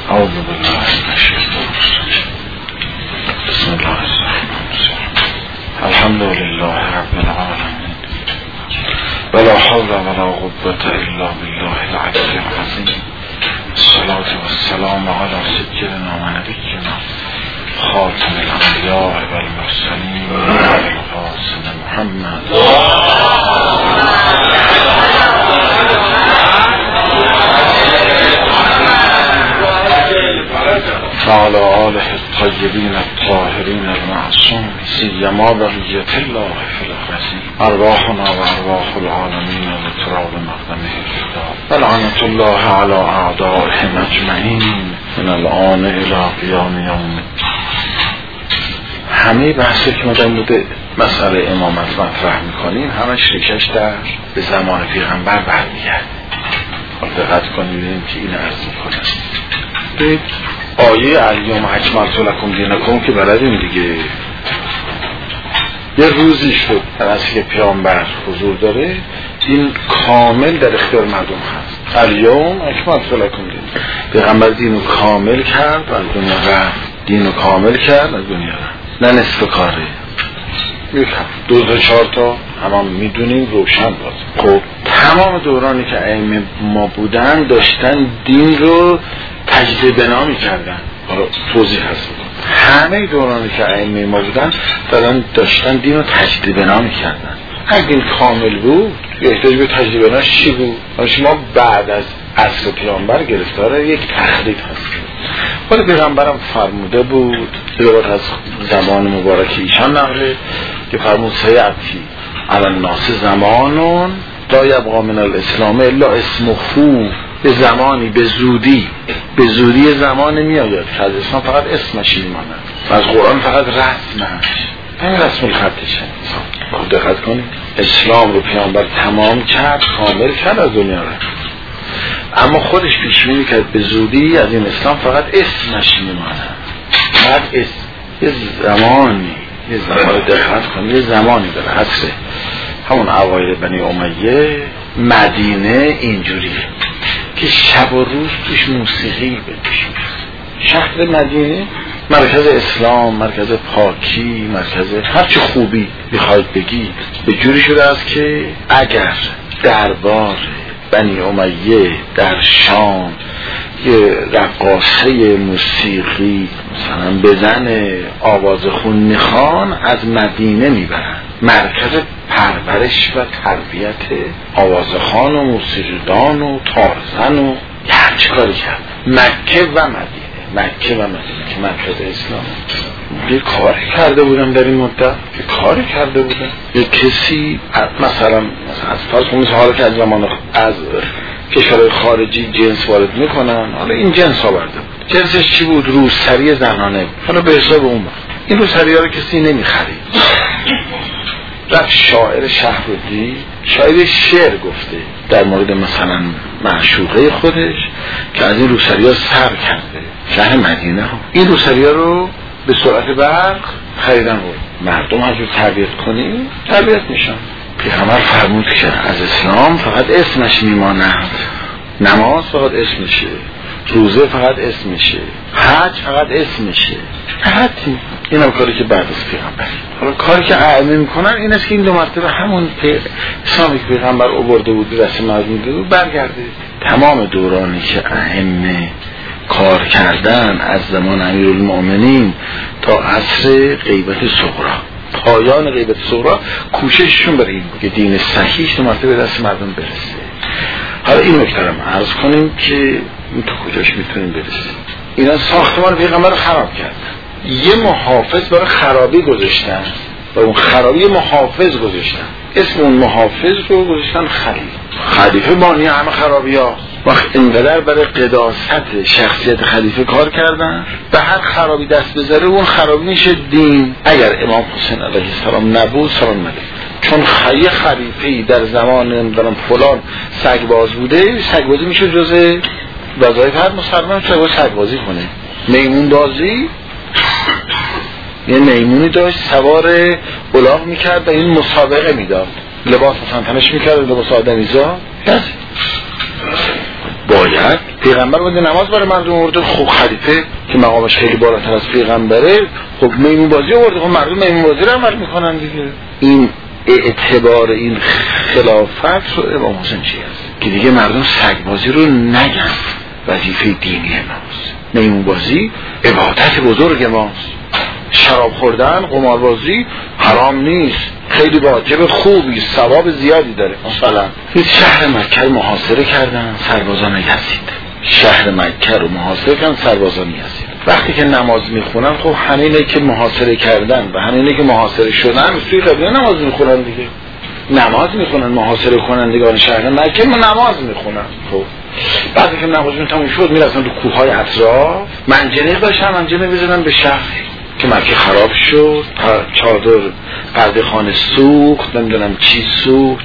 أعوذ بالله من الشيطان الرجيم. بسم الله الرحمن الرحيم. الحمد لله رب العالمين، ولا حول ولا قوة إلا بالله العلي العظيم. الصلاة والسلام على سيدنا ونبينا خاتم الأنبياء والمرسلين والقاسم محمد وعلى آله الطيبين الطاهرين المعصوم، سيما بقية الله في الأرضين. أرواحنا وأرواح العالمين وتراب مقدمه الفداء، ولعنة الله على أعدائهم أجمعين من الآن إلى قیام یوم. همه بحثی که مدام بوده مسئله امامت مطرح میکنیم همش ریشش در به زمان پیغمبر برمیگرده. دقت کنیم که این عرض میکنم به آیه الیوم اکملت لکم دینکم که بلدیم دیگه. یه روزی شد از که پیامبر حضور داره، این کامل در اختیار مردم هست. الیوم اکملت لکم دینکم، پیغمبر دینو کامل کرد و از دنیا رفت. دینو کامل کرد از دنیا رفت، نه نصف کاره. دو تا چهار تا همه میدونیم روشن باز. خب تمام دورانی که ائمه ما بودن داشتن دین رو تجدید بنا می‌کردن. حالا توضیح هست. همه دورانی که ائمه ما بودن داشتن دین رو تجدید بنا می‌کردن. اگه دین کامل بود احتیاج به تجدید بناش چی بود؟ شما بعد از عصر پیامبر گرفتار یک تخریب هستید. ولی پیغمبرم فرموده بود، روایت از زمان مبارک ایشان نقله که فرمود سیأتی علی الناس زمانون لا یبقی من الاسلام الا اسمه. به زمانی به زودی زمان میآید که از اسلام فقط اسمش میماند و از قرآن فقط رسمش، همین رسم الخطشه. خب دقت کنید، اسلام رو پیامبر تمام کرد، کامل کرد، از دنیا رفت، اما خودش پیشبینی کرد به زودی از این اسلام فقط اسمش میماند. فقط اسم. یه زمانی دقت کنید، یه زمانی داره حسره همون اوایل بنی امیه مدینه اینجوریه که شب و روز توش موسیقی بپیشید. شهر مدینه مرکز اسلام، مرکز پاکی، مرکز هرچی خوبی بخواید بگید به جوری شده است که اگر دربار بنی امیه در شام یه رقاصه موسیقی مثلا بزنه، آواز خون میخوان، از مدینه میبرن مرکز پرورش و تربیت آوازخوان و موسیقیدان و تارزن و هر چی کاری کرد. مکه و مدینه که مرکز اسلام. یه کاری کرده بودم در این مدت، یه کسی مثلا از فرض کنید حالا که از زمان از کشورهای خارجی جنس وارد میکنن، حالا این جنس آورده بود. جنسش چی بود؟ روسری زنانه بود. حالا به حساب اون وقت این روسری ها رو کسی نمیخرید. رفت شاعر شهرودی، شاعر شعر گفته در مورد مثلا معشوقه خودش که از این روسری ها سر کرده شهر مدینه ها. این روسری ها رو به سرعت برق خریدن بود. مردم از رو تربیت میشن. پیغمبر فرمود که از اسلام فقط اسمش میماند، نماز فقط اسمشه، روزه فقط اسمشه، حج فقط اسمشه. حتی این هم کاری که بعد از پیغمبر. حالا کاری که ائمه میکنن این است که این دو مرتبه همون اسلامی که پیغمبر آورده بود رسم مردم بود برگرده. تمام دورانی که ائمه کار کردن از زمان امیرالمؤمنین تا عصر غیبت صغرا، پایان غیبت صغرا، کوشششون برای این بود که دین صحیح دو مرتبه دست مردم برسه. حالا این نکته رو عرض کنیم که تا کجاش میتونیم برسیم. اینا ساختمان پیغمبر رو خراب کردن، یه محافظ برای خرابی گذاشتن و اون خرابی محافظ گذاشتن، اسم اون محافظ رو گذاشتن خلیفه بانی همه خرابی ها. وقت اینقدر برای قداست شخصیت خلیفه کار کردن، به هر خرابی دست بذاره اون خرابی میشه دین. اگر امام حسین علیه السلام نبود سلام نبود، چون یه خلیفه‌ای در زمان فلان سگباز بوده، سگبازی میشه جزء وظایف هر مسلمان، چه سگبازی کنه. میمون بازی، یه میمونی داشت سوار الاغ میکرد و این مسابقه میداد، لباس مثلا تنش میکرد، لباس آدمیزا باید پیغمبر باید نماز برای مردم آورده. خب خلیفه که مقامش خیلی بالاتر از پیغمبره خب میمون بازی آورده، خب مردم میمون بازی رو عمل میکنن دیگه. این اعتبار این خلافت رو امام حسین چی هست که دیگه مردم سگ بازی رو نگن وظیفه دینی ماست. میمون بازی عبادت بزرگ ماست. شراب خوردن، قمار بازی حرام نیست، خیلی واجب خوبی، ثواب زیادی داره. مثلا شهر مکه رو محاصره کردن سربازان یزید، شهر مکه رو محاصره کردن سربازان یزید. وقتی که نماز میخونن خب همینه که محاصره کردن و همینه که محاصره شدن توی قبله نماز میخونن دیگه، نماز میخونن. محاصره کنندگان شهر مکه نماز میخونن. خب بعد که نمازشون تموم شد میرفتن تو کوههای اطراف منجنیق داشتن، منجنیق میزدن به شهر که مکه خراب شد، چادر قرد خانه سوخت، نمیدونم چی سوخت،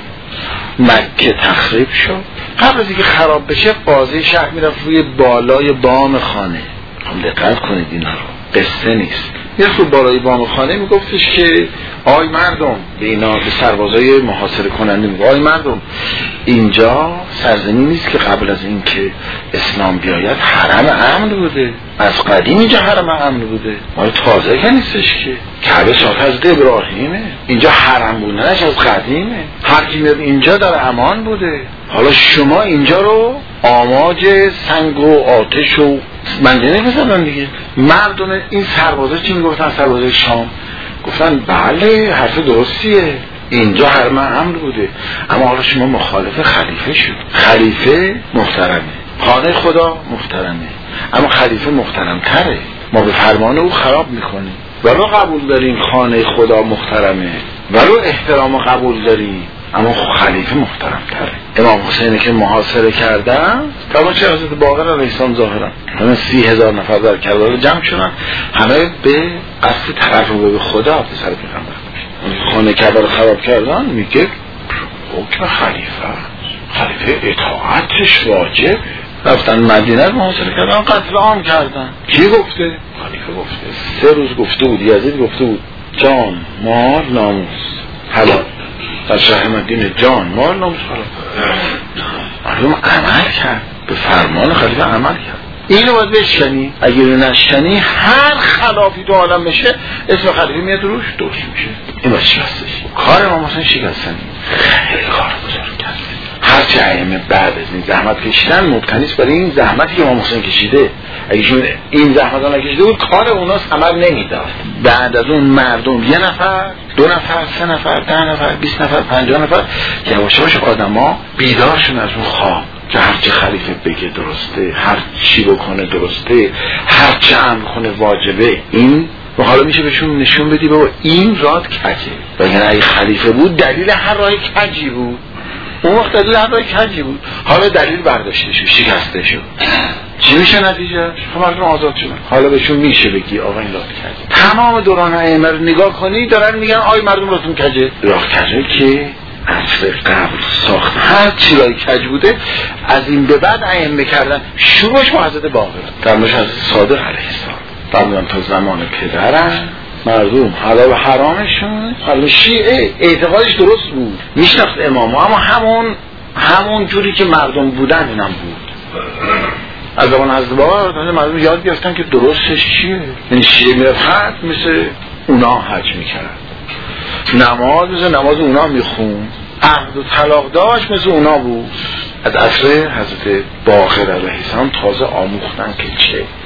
مکه تخریب شد. قبل از اینکه خراب بشه قاضی شهر میرفت روی بالای بام خانه. هم دقت کنید اینا رو، قصه نیست. میرفت روی بالای بام خانه میگفتش که آی مردم، به اینا به سربازای محاصره کننده میگه آی مردم، اینجا سرزمین نیست که قبل از اینکه اسلام بیاید حرم امن بوده، از قدیم اینجا حرم امن بوده، مال تازه که نیستش که کعبه ساخته از ابراهیمه، اینجا حرم بودنش از قدیمه، هر کی میاد اینجا در امان بوده. حالا شما اینجا رو آماج سنگ و آتش و منجنیق بزنن دیگه. مردم این سربازا چی میگفتن؟ سربازای شام گفتن بله حرف درستیه، اینجا حرم امن بوده، اما حالا شما مخالف خلیفه شد. خلیفه محترمه، خانه خدا محترمه، اما خلیفه محترمتره. ما به فرمان او خراب میکنیم. ولو قبول داریم خانه خدا محترمه، ولو احترام قبول داریم، اما خلیفه محترمتره. امام حسین که محاصره کردن تماشا حضرت باقر علیه السلام ظاهرا همه 30,000 نفر در کربلا جمع شدن، همه به قصد تقرب به خدا به سر پیغمبر. خانه کربلا خراب کردن، میگه حکم خلیفه اطاعتش واجب. رفتن مدینه رو محاصره کردن، قتل عام کردن. کی گفته؟ خلیفه گفته. 3 روز گفته بود، یزید گفته بود جان مال ناموس حلال. در شهر مدینه جان مال ناموس حلال. مردم عمل کرد، به فرمان خلیفه عمل کرد. اینو باید بشکنی. اگر نشکنی هر خلافی تو عالم بشه اسم خلیفه میاد روش دوش میشه. این باید شکستش. کار ما مثلا شکستنی خیلی کار بزرگ کرد. هرچه ائمه بعد از این زحمت کشیدن مبتنیست برای این زحمتی که امام حسین کشیده. اگه این زحمت ها نکشیده بود کار اونا ثمر نمیداد. بعد از اون مردم 1 نفر 2 نفر 3 نفر 10 نفر 20 نفر 50 نفر یواش یواش آدما بیدار شدن از اون خواب که هرچی خلیفه بگه درسته، هر چی بکنه درسته، هر چی امر کنه واجبه. این و حالا میشه بهشون نشون بدی بابا این راه کجه. وگرنه اگه خلیفه بود دلیل هر راه کجی بود. اون وقت دلیل هر راه کجی بود. حالا دلیل برداشته شد، شکسته شد. چی میشه نتیجه؟ مردم آزاد شدن. حالا بهشون میشه بگی آقا این راه کجه. تمام دوران ائمه رو نگاه کنی دارن میگن آی مردم راهتون کجه. راه کجه که عصر قبل ساخت هر چی راه کج بوده از این به بعد ائمه کردن. شروعش با حضرت باقر، درمش حضرت صادق علیه السلام. تا زمان پدرم مردم حلال و حرامشون، حالا شیعه اعتقادش درست بود، میشناخت امامو، اما همون جوری که مردم بودن اینم بود. از زمان حضرت باقر مردم یاد گرفتن که درستش چیه. این شیعه میرفت حج مثل اونا حج میکرد، نماز اونا میخون، عقد و طلاق داشت مثل اونا بود. از عصر حضرت باقر علیه السلام تازه آموختن که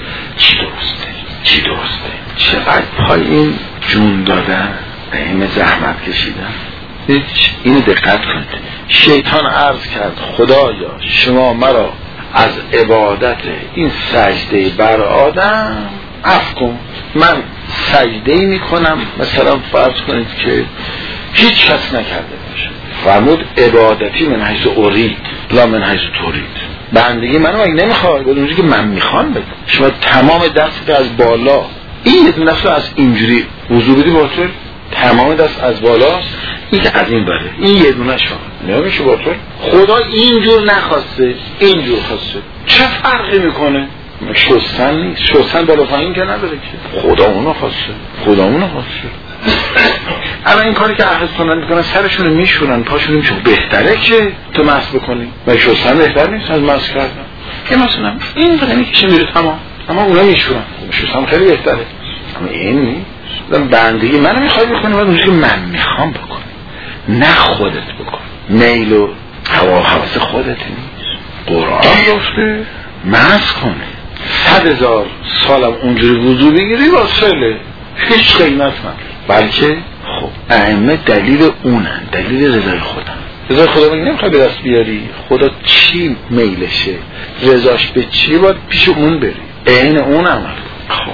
چی درسته، چقدر پای این جون دادن، این زحمت کشیدن. اینو دقت کنید. شیطان عرض کرد خدایا شما مرا از عبادت این سجده بر آدم عفو کن. من سجده میکنم، مثلا فرض کنید که هیچ کس نکرده باشه، فرمود عبادتی من حیث ارید لا من حیث ترید. بندگی منو اگه نمیخواد اونجوری که من میخوام بده. شما تمام دست از بالا این یه دونه از اینجوری وضو بدی باطل، تمام دست از بالاست، این که از این بره این یه دونه شما نمیشه باطل. خدا اینجور نخواسته، اینجور خواسته. چه فرقی میکنه؟ شستن نیست، شستن بالا پایین که نداره که. خدا اونو خواسته. الان این کاری که اهل سنت میکنن سرشون رو میشورن، پاشون میشون. بهتره که تو مس بکنی و شستن بهتر نیست از مس کردن. که مثلا این بدنی که میره تمام، اما اونا میشورن، شستن خیلی بهتره. اما این نیست. بندگی منو میخوای بکنی، بعد اونجوری من میخوام بکنی، نه خودت بکن. میل و حواس خودت نیست. قرآن گفته مس کنه. 100,000 سالم اونجوری وضو بگیری واسله، هیچ قیمت نداره. بلکه خب ائمه دلیل اونن، دلیل رضای خودن. رضای خدا رو نمیخوای به دست بیاری، خدا چی میلشه، رضاش به چی، باید پیش اون بری، عین اون عمل. خب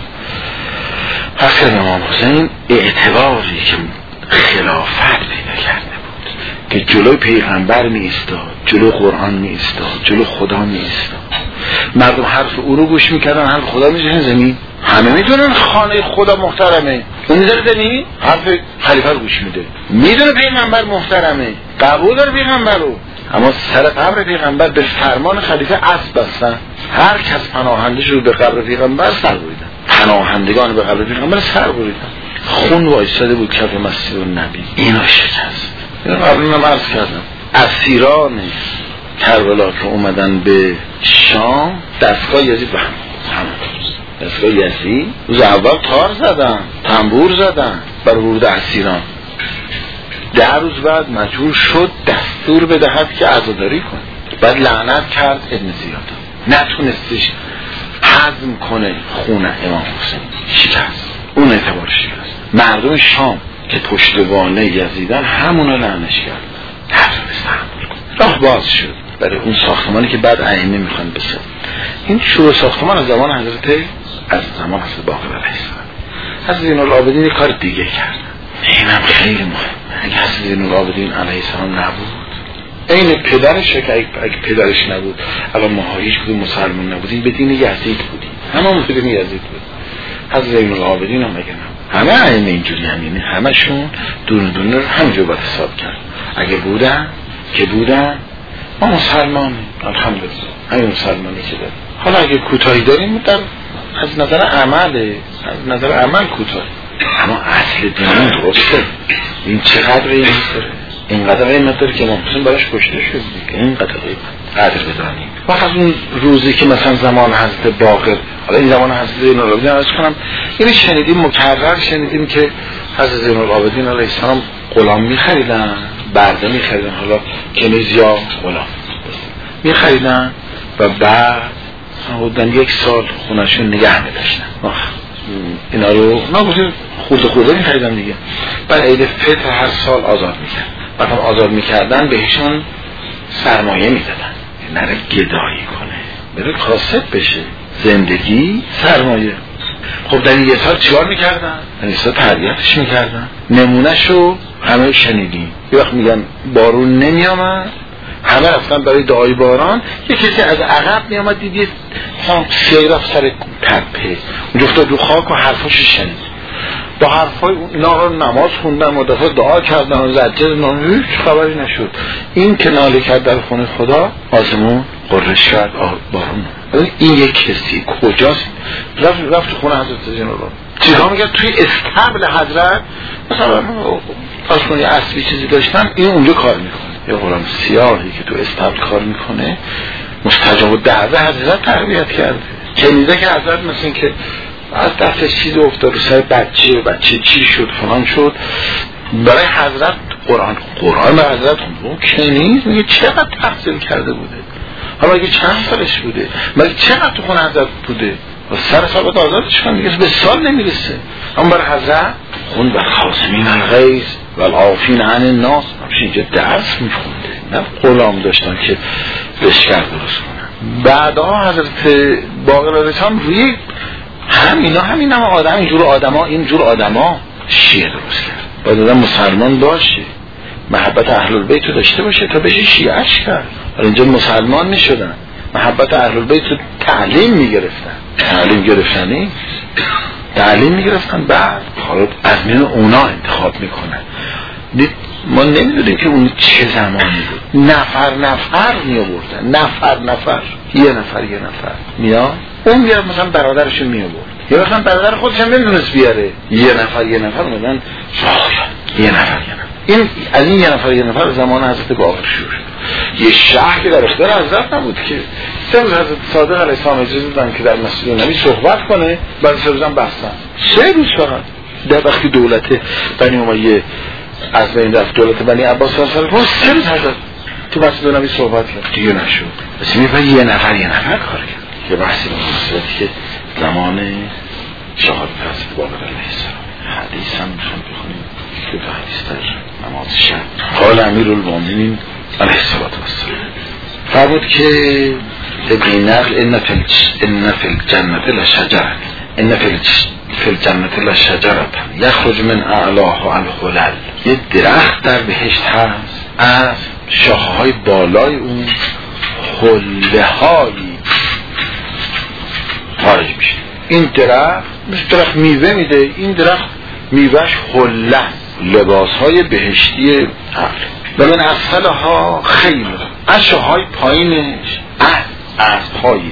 حسن امام حسین اعتباری که خلافت پیدا کرده بود که جلوی پیغمبر می ایستاد، جلوی قرآن می ایستاد، جلوی خدا می ایستاد. مردم حرف او رو گوش میکردن، حرف خدا میزنن زمین. همه میدونن خانه خدا محترمه، اون میذاره زمین حرف خلیفه رو گوش میده. میدونه پیغمبر محترمه، قبول داره پیغمبر رو، اما سر قبر پیغمبر به فرمان خلیفه اسب بستن. هر کس پناهنده شد به قبر پیغمبر سر بریدن، پناهندگان به قبر پیغمبر سر بریدن. خون وایساده بود کف مسجد النبی. اینا شکست. قبلا هم عرض کردم اسیران کربلا که اومدن به شام، دستگاه یزید به هم دستگاه یزید روز اول تار زدن، تنبور زدن بر ورود اسیران. 10 روز بعد مجبور شد دستور بدهد که عزاداری کنه. بعد لعنت کرد ابن زیاد، نتونستش هضم کنه خون امام حسین، شکست. اون اعتبارش شکست. مردم شام که پشتوانه یزیدن همونو لعنش کرد، نتونست تحمل کنه. راه باز شد برای اون ساختمانی که بعد ائمه میخوان بسازن. این شروع ساختمان از زمان حضرت باقر علیه السلام. حضرت زین العابدین یک کار دیگه کردن، اینم خیلی مهمه. اگه حضرت زین العابدین علیه السلام نبود، این پدرش که اگه پدرش نبود الان ما هیچ کدوم مسلمان نبودیم، به دین یزید بودیم، هممون به دین یزید بود. حضرت زین العابدین هم اگه نبود، همه ائمه اینجوری هم، یعنی همشون دونه دونه رو همینجور باید حساب کرد. اگه بودن که بودن ما مسلمانیم، الحمدلله همین مسلمانی که داریم. حالا اگه کوتاهی داریم در از نظر عمل کوتاه، اما اصل دین درسته. این چقدر قیمت داره، اینقدر قیمت داره که ما مثلا براش کشته شد دیگه. اینقدر قدر بدانیم. وقت از اون روزی که مثلا زمان حضرت باقر، حالا این زمان حضرت زین العابدین عرض کنم، اینو شنیدیم، مکرر شنیدیم که حضرت زین العابدین علیه السلام غلام می‌خریدن، برده می‌خریدن، حالا کنیز یا غلام می‌خریدن و بعد حدوداً 1 سال خونه‌شون نگه می‌داشتن. اینا رو نگفتیم خورده می‌خریدن دیگه. بعد عید فطر هر سال آزاد می‌کردن. وقتی آزاد می‌کردن بهشون سرمایه می‌دادن، نره گدایی کنه، بره کاسب بشه، زندگی سرمایه. خب در این 1 سال چیکار می‌کردن؟ در این سال تربیتش می‌کردن. نمونهشو همه شنیدیم. یه وقت میگن بارون نمی‌آمد، همه رفتن برای دعای باران. یه کسی از عقب میامد دیدید سیرف سر تپه اونجا افتاد رو خاک و حرفاشو شنید. با حرفای اینا رو نماز خوندن، مدافع دعا کردن و زجر، هیچ خبری نشد. این که ناله کرد در خونه خدا، آسمون قرش کرد، بارون. این یک کسی کجاست؟ رفت خونه حضرت زین العابدین. چیکار میکرد؟ توی استبل حضرت مثلا فرض کنید اسبی چیزی داشتن، این اونجا کار میکنه. یه غلام سیاهی که تو استبل کار میکنه، مستجاب الدعوه حضرت تربیت کرده. کنیزه که حضرت مثلا که از دستش چیز افتاد رو سر بچه چی شد فلان شد، برای حضرت قرآن به حضرت خوند. کنیز میگه چقدر تحصیل کرده بوده، حالا اگه چند سالش بوده، مگه چقدر تو خونه حضرت بوده، و سر ثابت آزادش کنم میگه به سال نمیرسه. اما برای حضرت خون بر خاصمین الغیظ و العافین عن الناس، اینجا درس میخونده، نه غلام داشتن که بشکر درست کنن. بعدها حضرت باقر علیه السلام روی همین آدم اینجور آدما شیعه درست کرد. باید آدم مسلمان باشه، محبت اهل البیت رو داشته باشه تا بشه شیعه‌اش کرد. ولی اینجا مسلمان میشدن، محبت اهل البیت رو تعلیم میگرفتن، بعد حالا از میان اونا انتخاب میکنن. ما نمیدونیم که اون چه زمانی بود. نفر میآوردن، نفر یه نفر میاد، اون بیاد مثلا برادرشو میآورد، یا مثلا برادر خودش هم نمیدونست بیاره، یه نفر اومدن یه نفر. این از این یه نفر زمان حضرت باقر شروع شد. یه شهر که در اختیار حضرت نبود که 3 روز حضرت صادق علیه السلام اجازه دادن که در مسجد نبی صحبت کنه، بعد 3 روز هم بستن. 3 روز فقط. در وقتی دولت بنی امیه از بین رفت، دولت بنی عباس صلی الله علیه و 3 روز حضرت تو مسجد نبی صحبت کرد، دیگه نشد. پس میگه یه نفر کار کرد. یه بحثی به مناسبتی که زمان شهادت حضرت باقر علیه السلام حدیث هم میخوام بخونیم که دو حدیث در نماز شب. قال امیرالمومنین علیه السلام فرمود که ابن نقل ان فی الجنة لشجرة ان فی الجنة لشجرة یخرج من اعلاها الخلل. یه درخت در بهشت هست، از شاخه‌های بالای اون خله‌هایی خارج میشه. این درخت مثل درخت میوه میده، این درخت میوهش خله، لباسهای بهشتی عقل. و من اسفلها خیل، از شاخه‌های پایینش از پای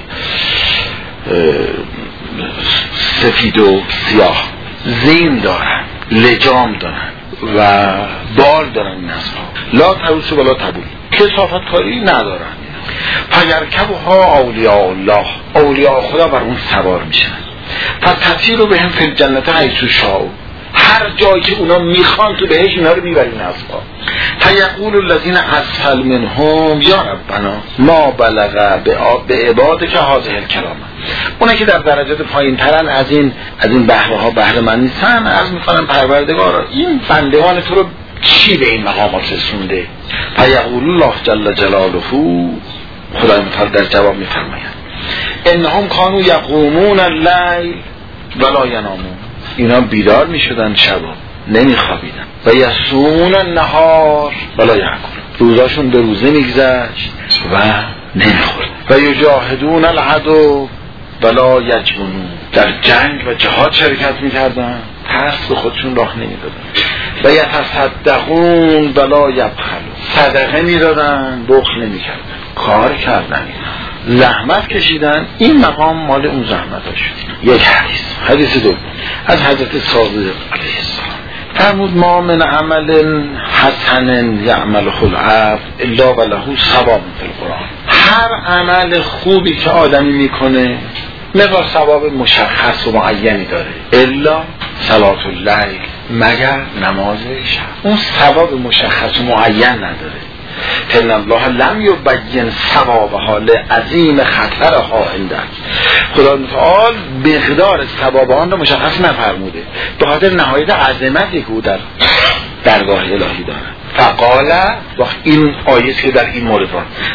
سفید و سیاه زین دارن، لجام دارن و بال دارن. این اسبها لا تروس ولا تبول، کثافت کاری ندارن. فیرکبها اولیاء الله، اولیاء خدا بر اون سوار میشن. فتسیر رو به هم فی الجنة حیث شاء، هر جایی که اونا میخوان تو بهش اینا رو میبرین اسبها. فیقول الذین اسفل منهم یا ربنا ما بلغ به عبادک هذه الکرامه. اونا که در درجات پایین ترن از این بهره ها بهره مند نیستن، عرض میکنن پروردگارا این بندگان تو رو چی به این مقامات رسونده؟ فیقول الله جل جلاله، خدای متعال در جواب میفرماید انهم کانوا یقومون اللیل ولا ینامون، اینا بیدار میشدن شبا نمیخوابیدن، و یصومون النهار ولا یاکلون، روزاشون به روزه میگذشت و نمیخورد. و یجاهدون العدو ولا یجبنون، در جنگ و جهاد شرکت میکردن، ترس به خودشون راه نمیدادن. و یتصدقون ولا یبخلون، صدقه میدادن بخل نمیکردن، کار کردن، زحمت کشیدن. این مقام مال اون زحمتاش. یک حدیث دوم از حضرت صادق علیه السلام فرمود ما من عمل حسن یعمله العبد الا وله ثواب فی القرآن. هر عمل خوبی که آدمی میکنه مقدار ثواب مشخص و معینی داره، الا صلاة اللیل، مگر نماز شب. اون ثواب مشخص و معین نداره. ان الله لم یبین ثوابها لعظیم خطرها عنده، خدا متعال مقدار ثواب آن را مشخص نفرموده به خاطر نهایت عظمتی که او در درگاه الهی داره. فقال، وقت این آیه که در این مورد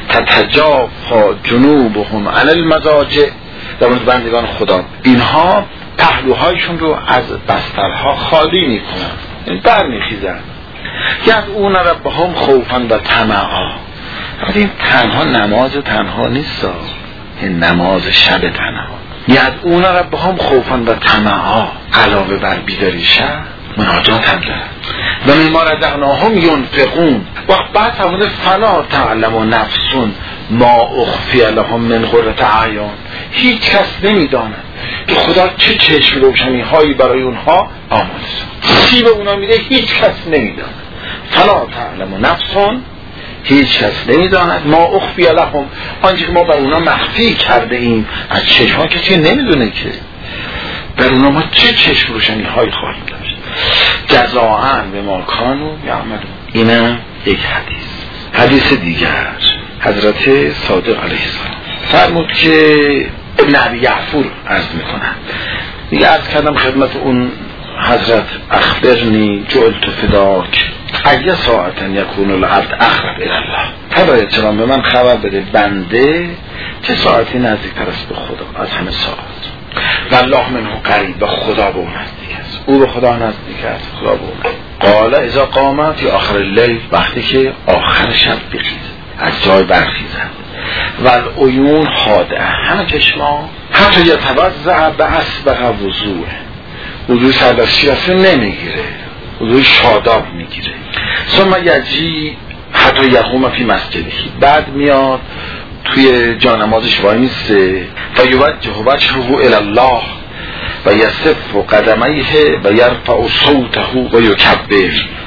تتجافا جنوبهم عن المضاجع، در مورد بندگان خدا اینها پهلوهایشون رو از بسترها خالی میکنن، بر میخیزن. یدعون ربهم خوفا و طمعا. این تنها نماز تنها نیست، این نماز شب تنها. یدعون ربهم خوفا و طمعا، علاوه بر بیداری شب مناجات هم دارن. و مما رزقناهم ینفقون. وقت بعد فرموده فلا تعلم نفس ما اخفی لهم من قرة اعین. هیچ کس نمیداند که خدا چه چشم روشنی هایی برای اونها آماده است، چی به اونا میده هیچ کس نمیداند. فلا تعلم نفس، هیچ کس نمیداند ما اخفی لهم، آنچه که ما بر اونا مخفی کرده ایم از چشم ها، کسی نمیدونه که بر اونا ما چه چشم روشنی هایی خواهیم داشت. جزاء بما کانوا یعملون. اینم یک حدیث دیگر حضرت صادق علیه السلام فرمود که ابن ابی یعفور عرض میکنن، دیگه عرض کردم خدمت اون حضرت اخبرنی جعلت فداک ای ساعتا یکون العبد اقرب الی الله. فرماید چنان به من خبر بده بنده چه ساعتی نزدیکتر است به خدا از همه ساعت. والله منه قریب، و خدا به اون نزدیک است، او به خدا نزدیک است، خدا به اون. قال اذا قامت فی آخر اللیل، وقتی که آخر شب بخیزد، از جای برخیزد. والعیون خادعه، همه چشما حتی یتوضع باسبغ وضوء، وضوء سردستی اصلا نمیگیره، وضوء شاداب میگیره. ثم یجی حتی یقوم فی مسجدی، بعد میاد توی جانمازش وای میسته و یوجه وجهه الی الله و یصف قدمیه و یرفع صوته و یکبر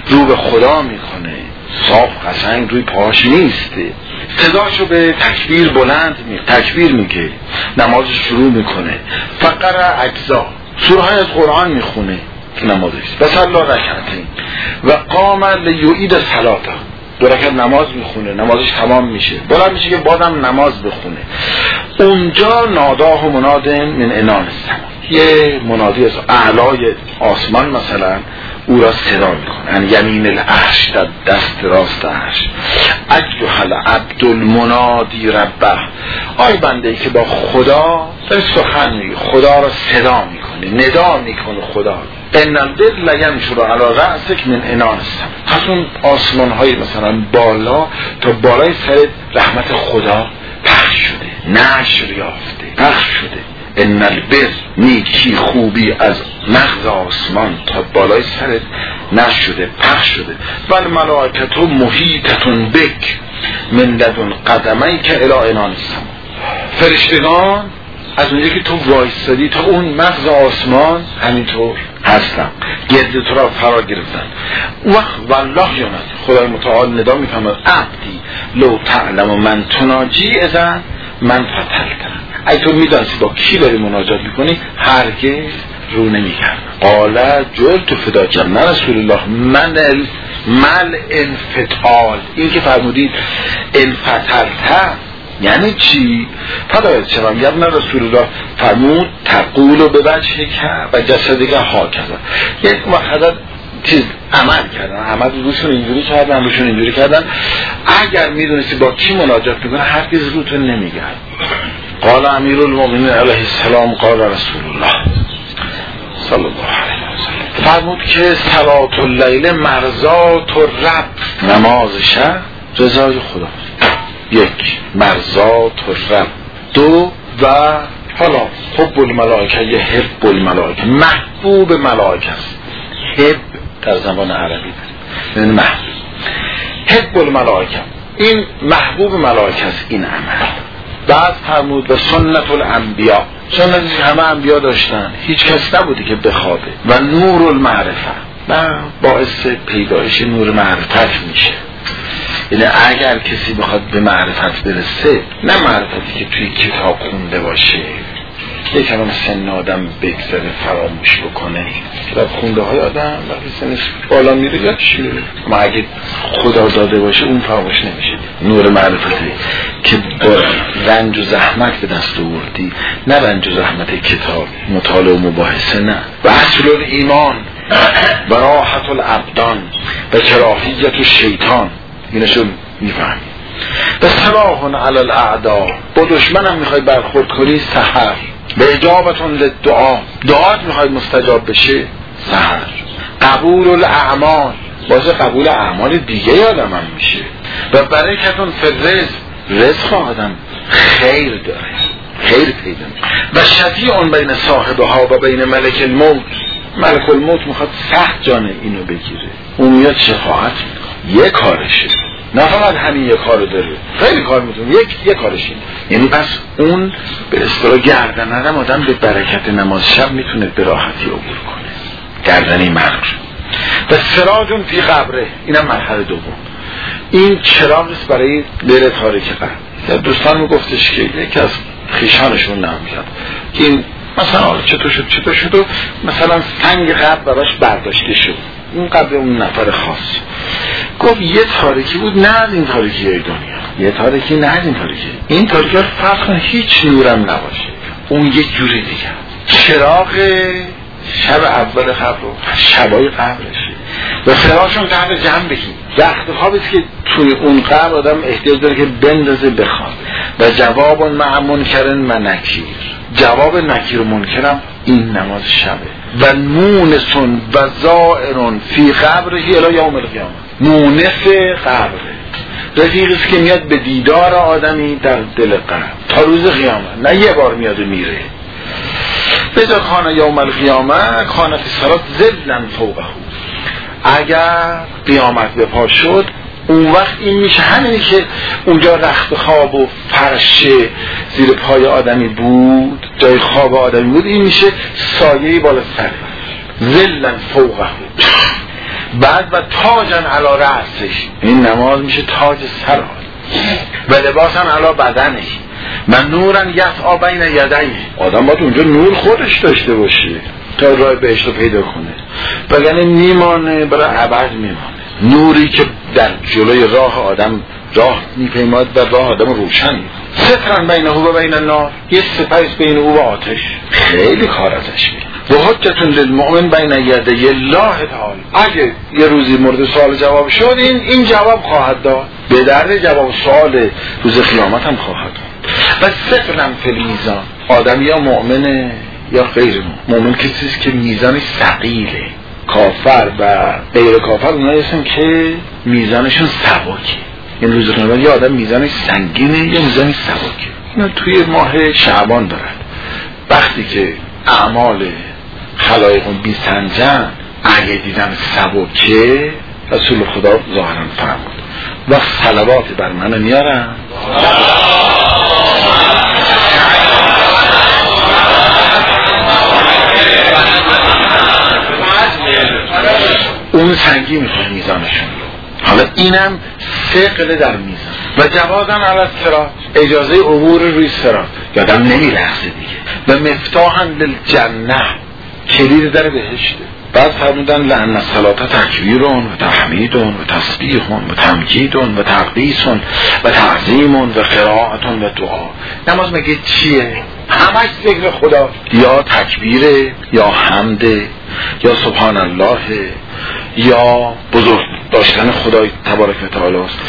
رو به خدا میکنه، صاف قشنگ روی پاهاش نیسته، صداشو به تکبیر بلند تکبیر میگه، نمازش شروع میکنه، فقره اجزا سوره های از قرآن میخونه نمازش، بس الله رکعتین و قام لیعید صلاته، 2 رکعت نماز میخونه، نمازش تمام میشه، بلند میشه که بازم نماز بخونه. اونجا ناداه مناد من عنان السما، یه منادی از اعلای آسمان مثلا او را صدا میکنه، یعنی یمین العرش، در دست راست عرش، ایها العبد المنادی ربه، آی بنده ای که با خدا داره سخن میگه، خدا را صدا میکنه، ندا میکنه خدا، ان البر لینشر علی رأسک من عنان السما، پس اون آسمان های مثلا بالا تا بالای سر رحمت خدا پخش شده، نشر یافته، پخش شده. ان البر، نیکی خوبی از مغز آسمان تا بالای سرت نشده، پخش شده. ول ملائکه محیطه بک من لدن قدمیک الی عنان السما، فرشتگان از اونجایی که تو وایستادی تا اون مغز آسمان همینطور هستن، گرد تو را فرا گرفتن. والله یومد، خدای متعال ندا میفهمد عبدی لو تعلم من تناجی اذن من فتلتن، ای تو میدانستی با کی داری مناجات میکنی هرگز رو نمیکردم. قال جلت فداک نه رسول الله من انفتال، این که فرمودید انفتلت یعنی چی؟ فدایت شدم یا نه رسول الله فرمود تقول به وجه کرد و جسدی که ها کردن، یک وقت چیز عمل کردن، عمل روشون اینجوری کردن، روشون اینجوری کردن، اگر میدونستی با کی مناجات میکنه هرگز روتون نمیگرد. قال امیر المؤمنین علیه السلام قال رسول الله صلی الله علیه وسلم فرمود که صلات اللیل مرضات الرب، نماز شب رضای خدا، یک مرضات الرب، 2 و حالا حب الملائکه، یه حب الملائکه، محبوب ملائکه است، حب در زبان عربی یعنی محبوب، حب الملائکه، این محبوب ملائکه است این عمل. بعد فرمود و سنت الانبیاء، سنتی که همه انبیا داشتن، هیچ کس نبودی که بخوابه، و نور المعرفه، و باعث پیدایش نور معرفت میشه. یعنی اگر کسی بخواد به معرفت برسه، نه معرفتی که توی کتاب خونده باشه، یکم هم سن آدم بگذره فراموش بکنه، کتاب خونده های آدم وقتی سنش بالا میره یادش میره، اما اگه خدا داده باشه اون فراموش نمیشه. نور معرفتی که با رنج و زحمت به دست آوردی، نه رنج و زحمت کتاب مطالعه و مباحثه، نه. و اصل ایمان و راحت الابدان و کراهیت الشیطان، اینشو میفهمی. و سلاحون علی الاعداء، با دشمنم میخوای برخورد کنی سحر، به اجابتون للدعا، دعات میخوای مستجاب بشه سحر. قبول الاعمال، واسه قبول اعمال دیگه آدم هم میشه. و برکتون فی الرزق، رزق آدم خیر داره، خیر پیدا میشه. و شفیع بین صاحبها و بین ملک الموت، ملک الموت میخواد سخت جان اینو بگیره، اون میاد شفاعت میکنه، یه کارشه، نه فقط همین یه کارو داره، خیلی کار میتونه، یک کارش این. یعنی پس اون به اصطلاح گردن آدم به برکت نماز شب میتونه به راحتی عبور کنه، گردنی مرگ. و سراجون فی قبره، اینم مرحله دوم، این چراغ است برای لیل تاریک قبر. دوستان میگفتش که یکی از خیشانشون نمیاد که این مثلا چطور شد و مثلا سنگ قبر براش برداشته شد، اون قبر اون نفر خاص، گفت یه تاریکی بود نه از این تاریکی های دنیا، یه تاریکی نه از این تاریکی، این تاریکی ها فرق کنه هیچ نورم نباشه، اون یه جوری دیگه. چراغ شب اول قبر رو شبای قبرشه و سراشون تحت جمع بگیم، وقت خوابیست که توی اون قبر آدم احتیاج داره که بندازه بخواب. و جواب مع منکرن و نکیر، جواب نکیر و منکرم این نماز شبه. و مونسون و زائرون فی قبره الی یوم القیامه، مونس قبره، رفیقیست که میاد به دیدار آدمی در دل قبر تا روز قیامت، نه یه بار میاد و میره. بجا خانه یوم القیامه خانه فی صلات ظلن فوقه، اگر قیامت به پا شد اون وقت این میشه همینی که اونجا رخت خواب و فرش زیر پای آدمی بود، جای خواب آدمی بود، این میشه سایه بالا سر، ظلن فوقه. بعد و تاجن علی رأسش، این نماز میشه تاج سر و لباسن علی بدنه و نورن یسعی بین یدیه. آدم باید اونجا نور خودش داشته باشه تا راه بهشت رو پیدا کنه، وگرنه میمانه برای ابد میمانه. نوری که در جلوی راه آدم راه میپیماید و راه آدم روشن میکنه. سترن بینه و بین النار، یه سپری بین او و آتش، خیلی کار ازش میاد. و حجتون للمؤمن بین یدی الله تعالی. اگه یه روزی مورد سوال جواب شد این جواب خواهد داد، به درد جواب سوال روز قیامت هم خواهد داد. و ثقلن فی المیزان، آدم یا مؤمنه یا غیر مؤمن کسیست که میزانش ثقیله. کافر و غیر کافر اونایی هستن که میزانشون سبکه. این روز قیامت یا آدم میزانش سنگینه یا میزانش سبکه. اینا توی ماه شعبان دارن. وقتی که اعمال خلایقون بیسنجن، اگه دیدن سبکه، رسول خدا ظاهرا فرمود و صلوات بر من میارن اون سنگی میکنه میزانشون. حالا اینم ثقل در میزان. و جوازن علی الصراط، اجازه عبور روی صراط، یادم نمیلرزه دیگه. و مفتاحا للجنه، کلید در بهشته. بعد فرمودن لأن الصلاة تکبیرون و تحمیدون و تسبیحون و تمجیدون و تقدیسون و تعظیمون و قرائتون و دعا. نماز مگه چیه؟ همش ذکر خدا، یا تکبیره یا حمده یا سبحان الله یا بزرگ داشتن خدای تبارک و تعالی است،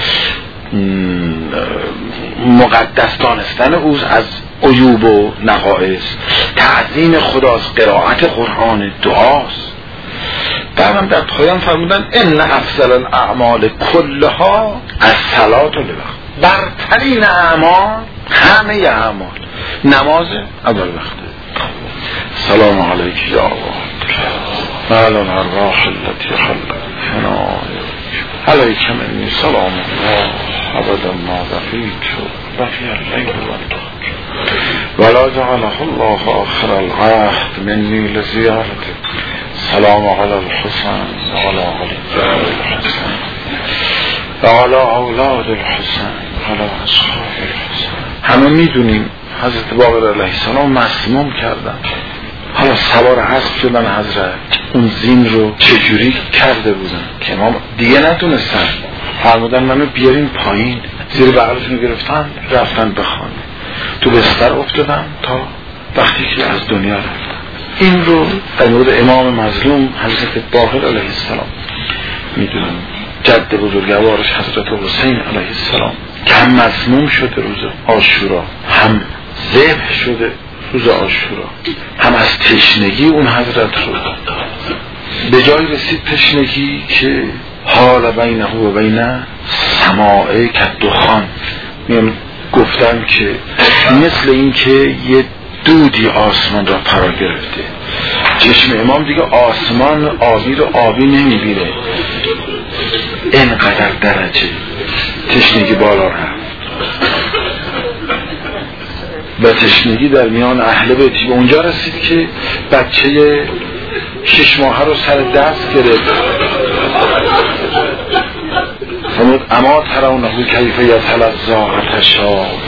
مقدس دانستن اوز از عیوب و نقائص، تعظیم خداست، قرائت قرآن، دعاست. بعدم در پایان فرمودن ان افضل الاعمال کلها الصلاة لوقت، برترین اعمال همه اعمال نماز اول وقته. سلام علیک یا مال الارواح التي خلقتنا علیک منی سلام الله ابدا ما بقیت بقی الليل والنهار ولا جعله الله آخر العهد مني لزيارته. سلام علی الحسین وعلى علي الحسین وعلى اولاد الحسین وعلى اصحاب الحسین. همه میدونیم حضرت باقر علیه السلام مسموم کردن، حالا سوار اسب شدن حضرت، اون زین رو چجوری کرده بودن که ما دیگه نتونستن، فرمودن منو بیارین پایین، زیر بغلشون رو گرفتن رفتن بخوان، تو بستر افتادن تا وقتی که از دنیا رفتن. این رو در مورد امام مظلوم حضرت باقر علیه السلام میدونم. جد بزرگوارش حضرت حسین علیه السلام که هم مسموم شده روز عاشورا، هم ذبح شده روز عاشورا، هم از تشنگی اون حضرت رو به جای رسید تشنگی که حال بینه و بینه سماعه که دخان، گفتن که مثل این که یه دودی آسمان را فرا گرفته. چشم امام دیگه آسمان آبی رو آبی نمیبینه، اینقدر درجه تشنگی بالا رفت. و تشنگی در میان اهل بیت به اونجا رسید که بچه 6 ماهه رو سر دست گرفت. فرمود اما ترونه کیف یتلظی غشاء